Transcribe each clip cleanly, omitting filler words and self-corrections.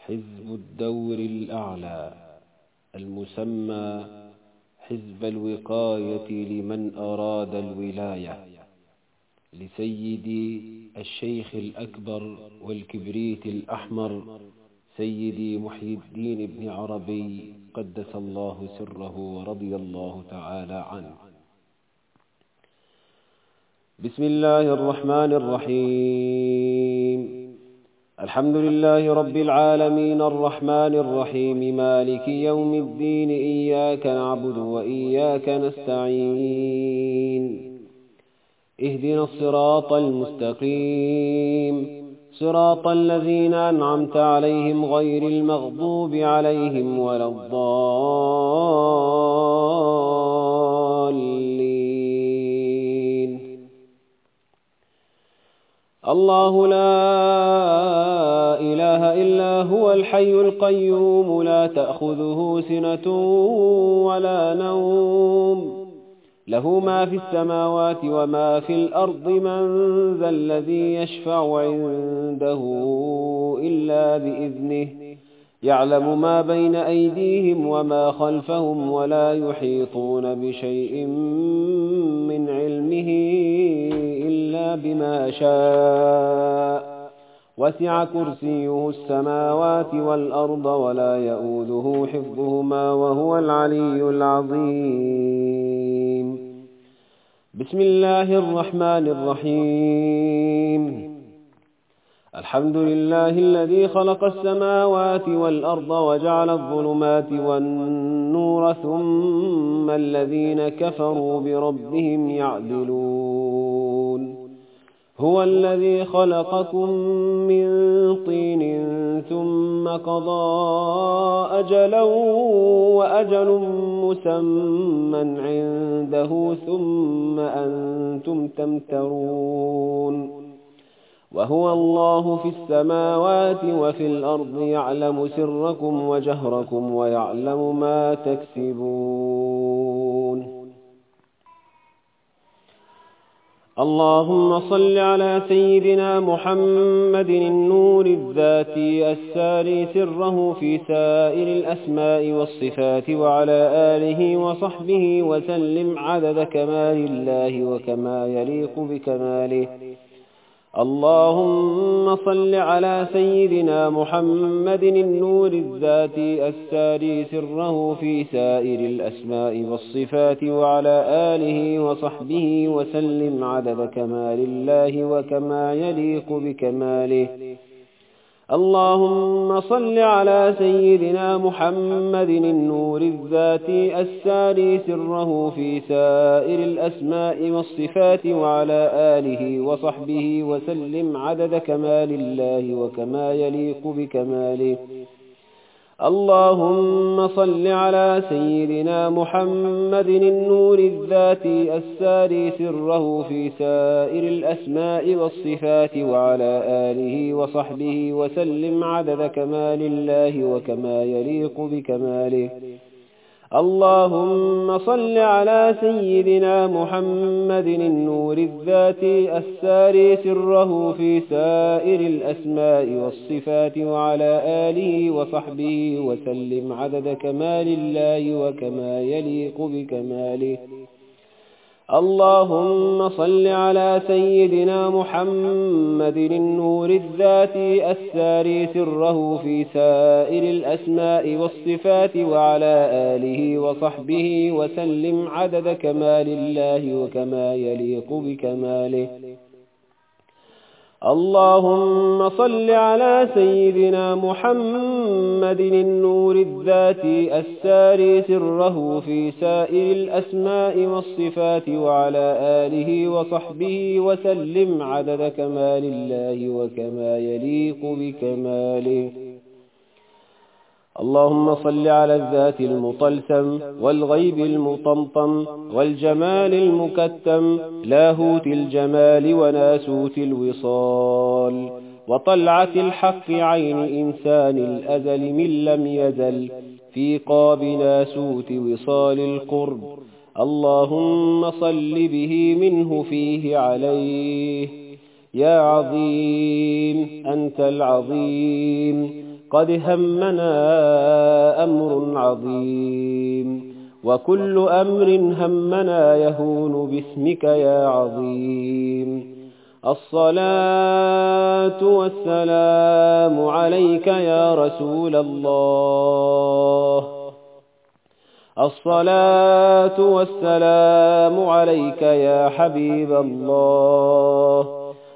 حزب الدور الأعلى المسمى حزب الوقاية لمن أراد الولاية، لسيدي الشيخ الأكبر والكبريت الأحمر سيدي محي الدين بن عربي قدس الله سره ورضي الله تعالى عنه. بسم الله الرحمن الرحيم. الحمد لله رب العالمين الرحمن الرحيم مالك يوم الدين، إياك نعبد وإياك نستعين، اهدنا الصراط المستقيم، صراط الذين أنعمت عليهم غير المغضوب عليهم ولا الضالين. الله لا إله إلا هو الحي القيوم، لا تأخذه سنة ولا نوم، له ما في السماوات وما في الأرض، من ذا الذي يشفع عنده إلا بإذنه، يعلم ما بين أيديهم وما خلفهم، ولا يحيطون بشيء من علمه إلا بما شاء، وسع كرسيه السماوات والأرض ولا يؤوده حفظهما وهو العلي العظيم. بسم الله الرحمن الرحيم. الحمد لله الذي خلق السماوات والأرض وجعل الظلمات والنور، ثم الذين كفروا بربهم يعدلون. هو الذي خلقكم من طين ثم قضى أجلا وأجل مسمى عنده، ثم أنتم تمترون. وهو الله في السماوات وفي الأرض، يعلم سركم وجهركم ويعلم ما تكسبون. اللهم صل على سيدنا محمد النور الذاتي الساري سره في سائر الأسماء والصفات، وعلى آله وصحبه وسلم عدد كمال الله وكما يليق بكماله. اللهم صل على سيدنا محمد النور الذاتي الساري سره في سائر الأسماء والصفات، وعلى آله وصحبه وسلم عدد كمال الله وكما يليق بكماله. اللهم صل على سيدنا محمد النور الذاتي الساري سره في سائر الأسماء والصفات، وعلى آله وصحبه وسلم عدد كمال الله وكما يليق بكماله. اللهم صل على سيدنا محمد النور الذاتي الساري سره في سائر الأسماء والصفات، وعلى آله وصحبه وسلم عدد كمال الله وكما يليق بكماله. اللهم صل على سيدنا محمد النور الذاتي الساري سره في سائر الأسماء والصفات، وعلى آله وصحبه وسلم عدد كمال الله وكما يليق بكماله. اللهم صل على سيدنا محمد النور الذاتي الساري سره في سائر الأسماء والصفات، وعلى آله وصحبه وسلم عدد كمال الله وكما يليق بكماله. اللهم صل على سيدنا محمد النور الذاتي الساري سره في سائر الأسماء والصفات، وعلى آله وصحبه وسلم عدد كمال الله وكما يليق بكماله. اللهم صل على الذات المطلسم والغيب المطمطم والجمال المكتم، لاهوت الجمال وناسوت الوصال، وطلعة الحق عين إنسان الأزل من لم يزل، في قاب ناسوت وصال القرب. اللهم صل به منه فيه عليه. يا عظيم أنت العظيم، قد همنا أمر عظيم، وكل أمر همنا يهون باسمك يا عظيم. الصلاة والسلام عليك يا رسول الله، الصلاة والسلام عليك يا حبيب الله،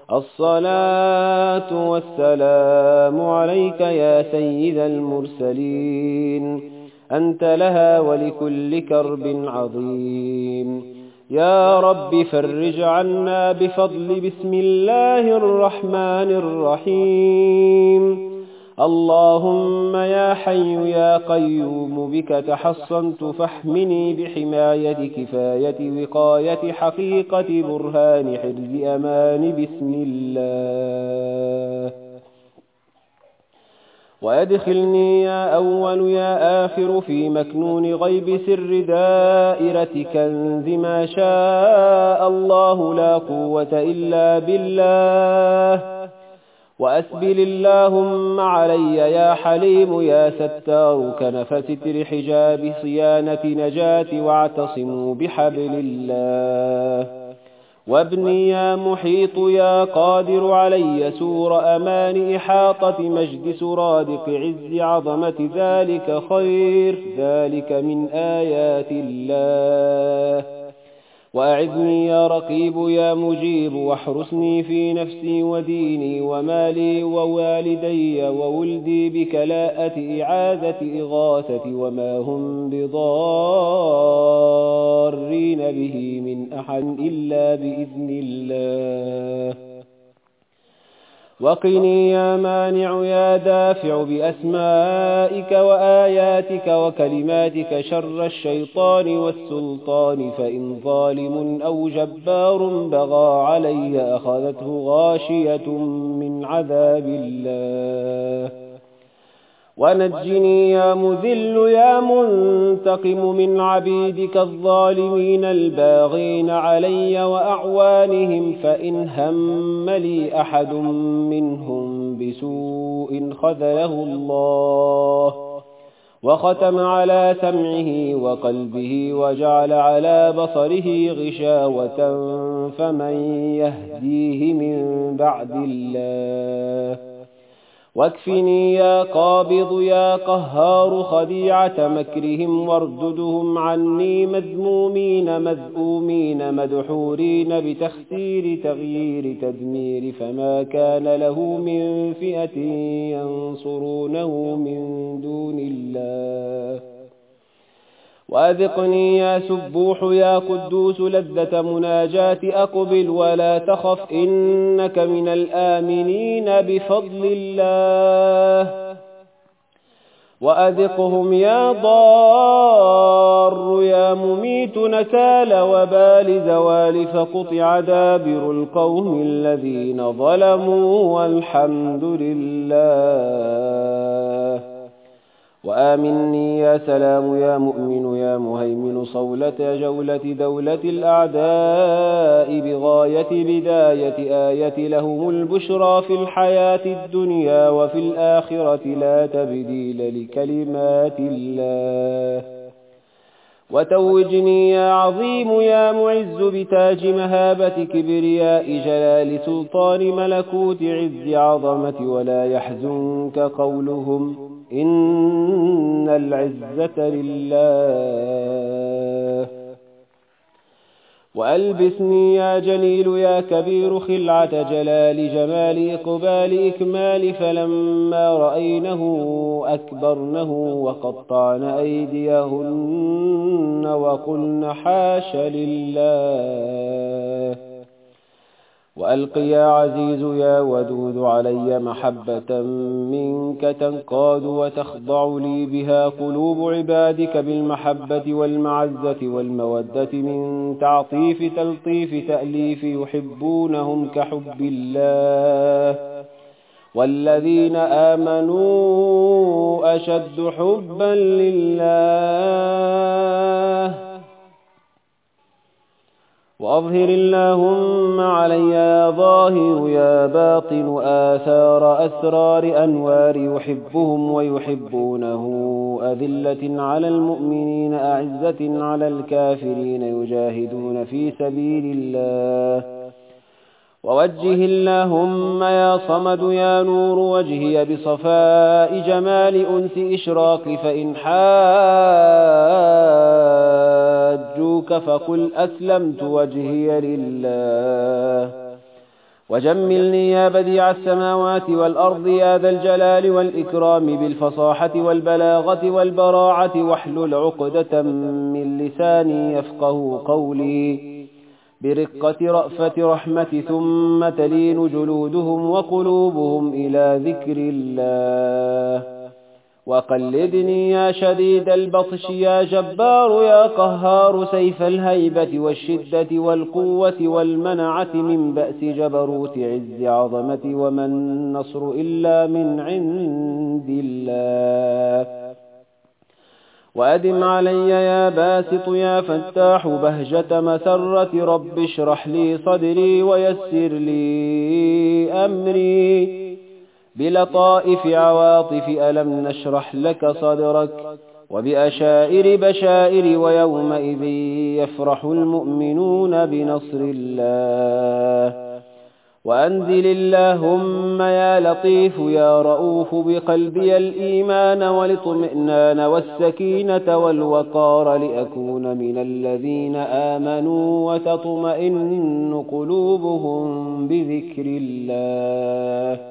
الصلاة والسلام عليك يا سيد المرسلين. أنت لها ولكل كرب عظيم. يا رب فرج عنا بفضل بسم الله الرحمن الرحيم. اللهم يا حي يا قيوم بك تحصنت فاحمني بحماية كفاية وقاية حقيقة برهان حرز أمان بسم الله. وأدخلني يا أول يا آخر في مكنون غيب سر دائرة كنز ما شاء الله لا قوة إلا بالله. وأسبل اللهم علي يا حليم يا ستار كنف ستر حجاب صيانة نجاة واعتصموا بحبل الله. وابني يا محيط يا قادر علي سور أمان إحاطة مجد سرادق عز عظمة ذلك خير، ذلك من آيات الله. وأعذني يا رقيب يا مجيب واحرسني في نفسي وديني ومالي ووالدي وولدي بكلاءة إعاذة إغاثة وما هم بضارين به من أحد إلا بإذن الله. وقني يا مانع يا دافع بأسمائك وآياتك وكلماتك شر الشيطان والسلطان، فإن ظالم أو جبار بغى علي أخذته غاشية من عذاب الله. ونجني يا مذل يا منتقم من عبيدك الظالمين الباغين علي وأعوانهم، فإن هم لي أحد منهم بسوء خذله الله وختم على سمعه وقلبه وجعل على بصره غشاوة، فمن يهديه من بعد الله. واكفني يا قابض يا قهار خديعة مكرهم وارددهم عني مذمومين مذءومين مدحورين بتخسير تغيير تدمير، فما كان له من فئة ينصرونه من دون الله. وأذقني يا سبوح يا قدوس لذة مناجاة أقبل ولا تخف إنك من الآمنين بفضل الله. وأذقهم يا ضار يا مميت نكال وبال زوال فقطع دابر القوم الذين ظلموا والحمد لله. وآمني يا سلام يا مؤمن يا مهيمن صولة جولة دولة الأعداء بغاية بداية آية لهم البشرى في الحياة الدنيا وفي الآخرة لا تبديل لكلمات الله. وتوجني يا عظيم يا معز بتاج مهابة كبرياء جلال سلطان ملكوت عز عظمة ولا يحزنك قولهم إن العزة لله. وألبسني يا جليل يا كبير خلعة جلال جمال إقبال إكمال، فلما رأينه أكبرنه وقطعن أيديهن وقلن حاش لله. وألق يا عزيز يا ودود علي محبة منك تنقاد وتخضع لي بها قلوب عبادك بالمحبة والمعزة والمودة من تعطيف تلطيف تأليف يحبونهم كحب الله، والذين آمنوا أشد حبا لله. وأظهر اللهم علي يا ظاهر يا باطن آثار أسرار أنوار يحبهم ويحبونه، أذلة على المؤمنين أعزة على الكافرين يجاهدون في سبيل الله. ووجه اللهم يا صمد يا نور وجهي بصفاء جمال أنس إشراق، فإن حاجوك فقل أسلمت وجهي لله. وجملني يا بديع السماوات والأرض يا ذا الجلال والإكرام بالفصاحة والبلاغة والبراعة، واحلل عقدة من لساني يفقه قولي، برقة رأفة رحمة ثم تلين جلودهم وقلوبهم إلى ذكر الله. وقلدني يا شديد البطش يا جبار يا قهار، سيف الهيبة والشدة والقوة والمنعة، من بأس جبروت عز عظمة، وما النصر إلا من عند الله. وأدم علي يا باسط يا فتاح بهجة مسرة، رب اشرح لي صدري ويسر لي أمري، بلطائف عواطف ألم نشرح لك صدرك، وبأشائر بشائر، ويومئذ يفرح المؤمنون بنصر الله. وأنزل اللهم يا لطيف يا رؤوف بقلبي الإيمان والاطمئنان والسكينة والوقار، لأكون من الذين آمنوا وتطمئن قلوبهم بذكر الله.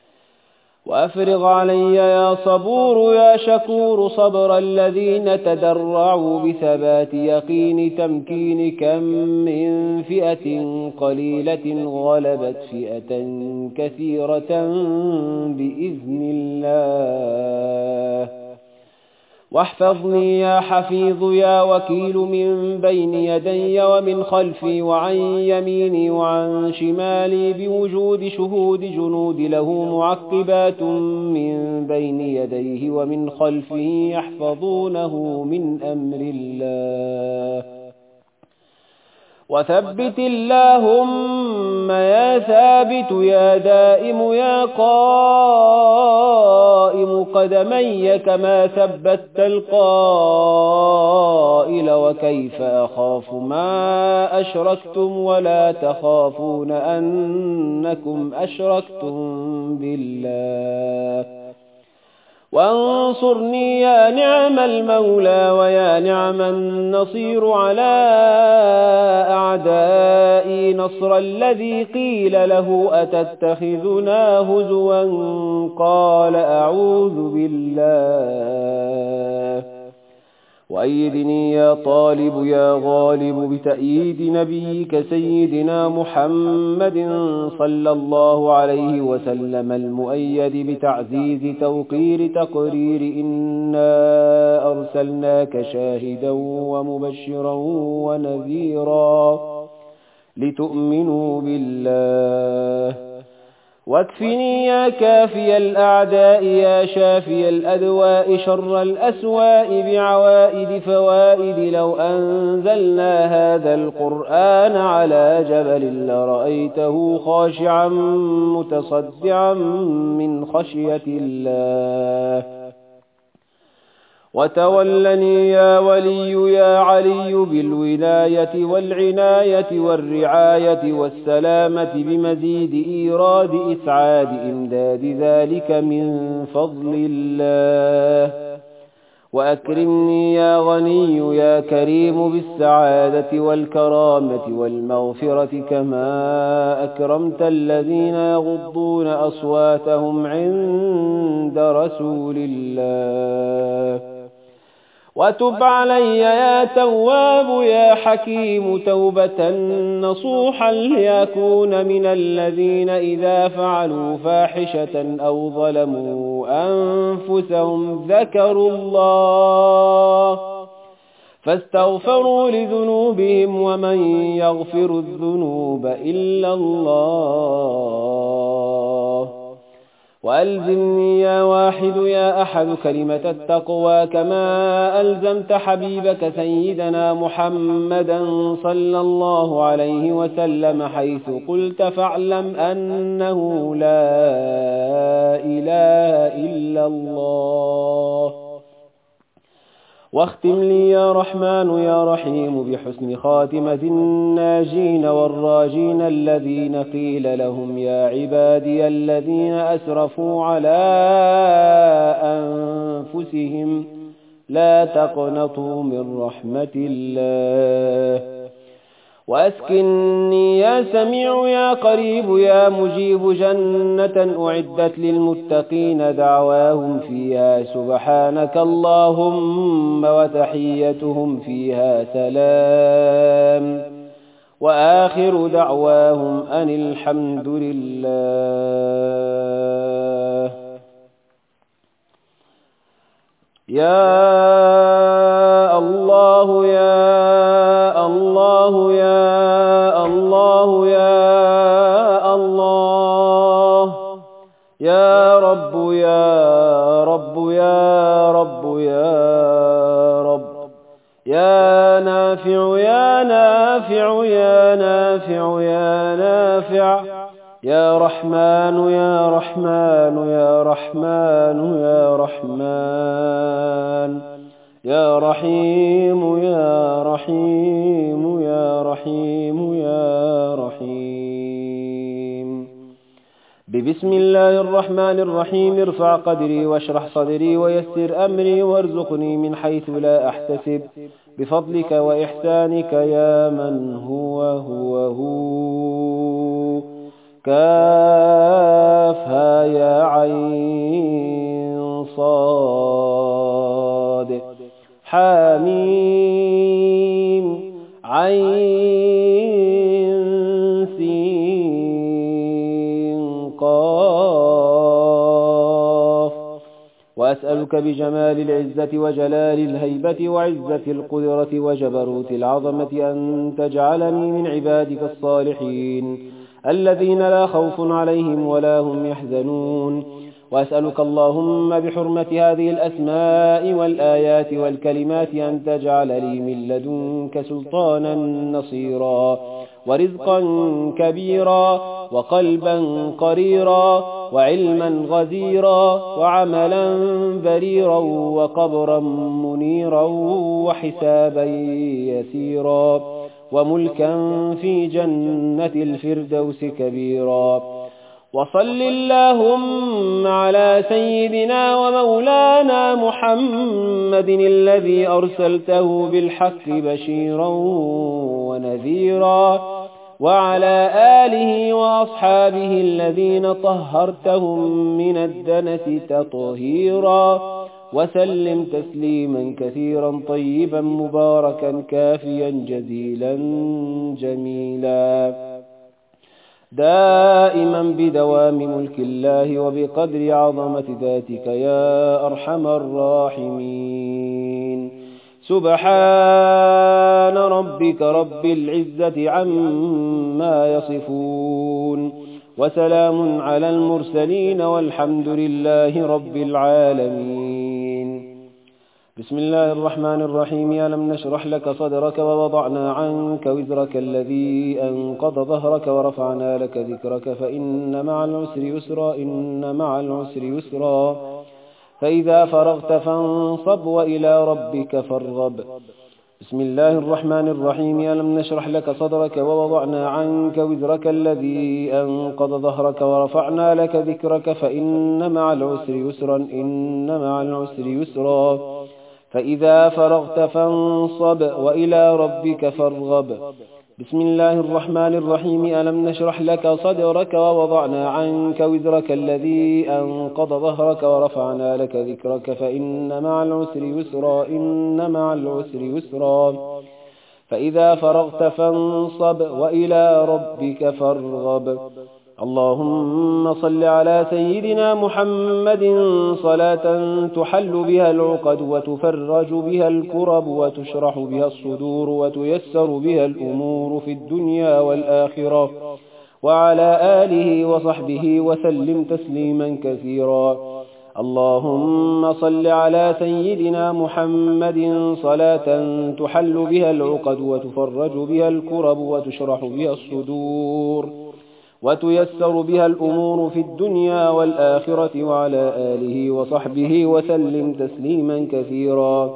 وأفرغ علي يا صبور يا شكور صبر الذين تدرعوا بثبات يقين تمكين، كم من فئة قليلة غلبت فئة كثيرة بإذن الله. واحفظني يا حفيظ يا وكيل من بين يدي ومن خلفي وعن يميني وعن شمالي، بوجود شهود جنود له معقبات من بين يديه ومن خلفه يحفظونه من أمر الله. وثبت اللهم يا ثابت يا دائم يا قائم قدمي، كما ثبت القائل، وكيف أخاف ما أشركتم ولا تخافون أنكم أشركتم بالله. وانصرني يا نعم المولى ويا نعم النصير على أعدائي، نصر الذي قيل له أتتخذنا هزوا قال أعوذ بالله. وأيدني يا طالب يا غالب بتأييد نبيك سيدنا محمد صلى الله عليه وسلم، المؤيد بتعزيز توقير تقرير، إنا أرسلناك شاهدا ومبشرا ونذيرا لتؤمنوا بالله. واكفني يا كافي الأعداء يا شافي الأدواء شر الأسواء بعوائد فوائد، لو أنزلنا هذا القرآن على جبل لرأيته خاشعا متصدعا من خشية الله. وتولني يا ولي يا علي بالولاية والعناية والرعاية والسلامة، بمزيد إيراد إسعاد إمداد ذلك من فضل الله. وأكرمني يا غني يا كريم بالسعادة والكرامة والمغفرة، كما أكرمت الذين يغضون أصواتهم عند رسول الله. وتب علي يا تواب يا حكيم توبة نصوحا، ليكون من الذين إذا فعلوا فاحشة أو ظلموا أنفسهم ذكروا الله فاستغفروا لذنوبهم، ومن يغفر الذنوب إلا الله. وألزمني يا واحد يا أحد كلمة التقوى كما ألزمت حبيبك سيدنا محمدا صلى الله عليه وسلم حيث قلت فاعلم أنه لا إله إلا الله. واختم لي يا رحمن يا رحيم بحسن خاتمة الناجين والراجين الذين قيل لهم يا عبادي الذين أسرفوا على أنفسهم لا تقنطوا من رحمة الله. وأسكنني يا سميع يا قريب يا مجيب جنة أعدت للمتقين دعواهم فيها سبحانك اللهم وتحيتهم فيها سلام وآخر دعواهم أن الحمد لله. يا الله يا الله يا الله يا الله يا رب يا رب يا رب يا رب يا نافع يا نافع يا نافع يا نافع يا رحمن يا رحمن يا رحمن يا رحمن يا رحيم يا رحيم يا رحيم يا رحيم. بسم الله الرحمن الرحيم ارفع قدري واشرح صدري ويسر أمري وارزقني من حيث لا أحتسب بفضلك وإحسانك يا من هو كافها يا عين صاد حاميم عين سين قاف. وأسألك بجمال العزة وجلال الهيبة وعزة القدرة وجبروت العظمة أن تجعلني من عبادك الصالحين الذين لا خوف عليهم ولا هم يحزنون. وأسألك اللهم بحرمة هذه الأسماء والآيات والكلمات أن تجعل لي من لدنك سلطانا نصيرا ورزقا كبيرا وقلبا قريرا وعلما غزيرا وعملا بريرا وقبرا منيرا وحسابا يسيرا وملكا في جنة الفردوس كبيرا. وصل اللهم على سيدنا ومولانا محمد الذي أرسلته بالحق بشيرا ونذيرا وعلى آله وأصحابه الذين طهرتهم من الدنس تطهيرا وسلم تسليما كثيرا طيبا مباركا كافيا جزيلا جميلا دائما بدوام ملك الله وبقدر عظمة ذاتك يا أرحم الراحمين. سبحان ربك رب العزة عما يصفون وسلام على المرسلين والحمد لله رب العالمين. بسم الله الرحمن الرحيم. ألم نشرح لك صدرك ووضعنا عنك وزرك الذي أنقض ظهرك ورفعنا لك ذكرك فإن مع العسر يسرا إن مع العسر يسرا فإذا فرغت فانصب وإلى ربك فارغب. بسم الله الرحمن الرحيم. ألم نشرح لك صدرك ووضعنا عنك وزرك الذي أنقض ظهرك ورفعنا لك ذكرك فإن مع العسر يسرا إن مع العسر يسرا فإذا فرغت فانصب وإلى ربك فارغب. بسم الله الرحمن الرحيم. ألم نشرح لك صدرك ووضعنا عنك وزرك الذي أنقض ظهرك ورفعنا لك ذكرك فإن مع العسر يسرا إن مع العسر يسرا فإذا فرغت فانصب وإلى ربك فارغب. اللهم صل على سيدنا محمد صلاة تحل بها العقد وتفرج بها الكرب وتشرح بها الصدور وتيسر بها الأمور في الدنيا والآخرة وعلى آله وصحبه وسلم تسليما كثيرا. اللهم صل على سيدنا محمد صلاة تحل بها العقد وتفرج بها الكرب وتشرح بها الصدور وتيسر بها الأمور في الدنيا والآخرة، وعلى آله وصحبه وسلم تسليما كثيرا.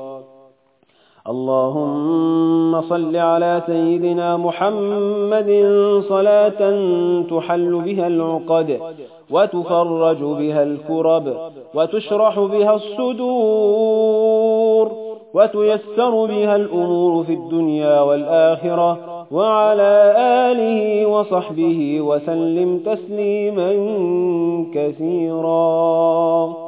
اللهم صل على سيدنا محمد صلاة تحل بها العقد وتفرج بها الكرب وتشرح بها الصدور وتيسر بها الأمور في الدنيا والآخرة، وعلى آله وصحبه وسلم تسليما كثيرا.